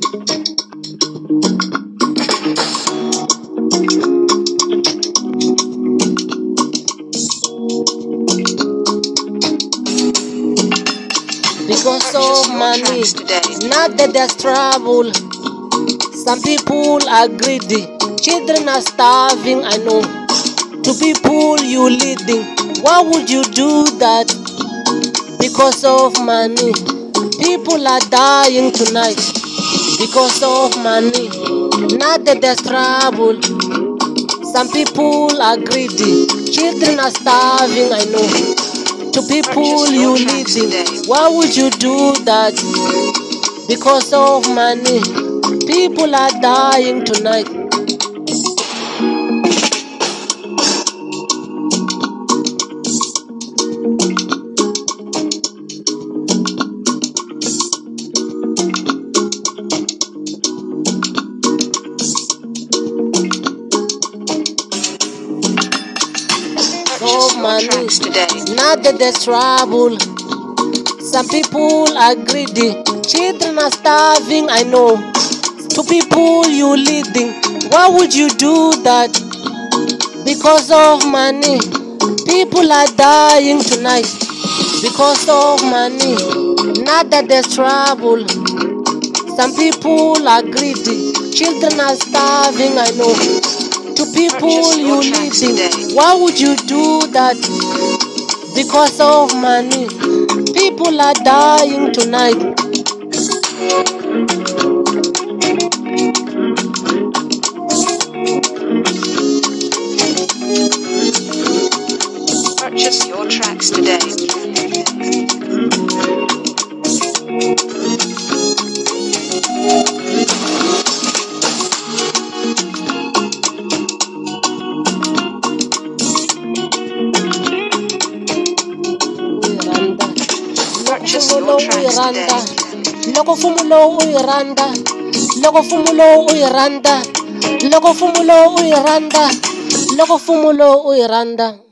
Because of money, not that there's trouble. Some people are greedy, children are starving, I know. To people you leading, why would you do that? Because of money, people are dying tonight. Because of money, not that there's trouble. Some people are greedy, children are starving, I know. To people you leading, why would you do that? Because of money, people are dying tonight. Of money, not that there's trouble. Some people are greedy, children are starving, I know. To people you leading, why would you do that? Because of money, people are dying tonight. Because of money, not that there's trouble. Some people are greedy, children are starving, I know. To people you leading, why would you do that? Because of money, people are dying tonight. Purchase your tracks today. Loko fumulo uyiranda, loko fumulo uyiranda, loko fumulo uyiranda, loko fumulo uyiranda.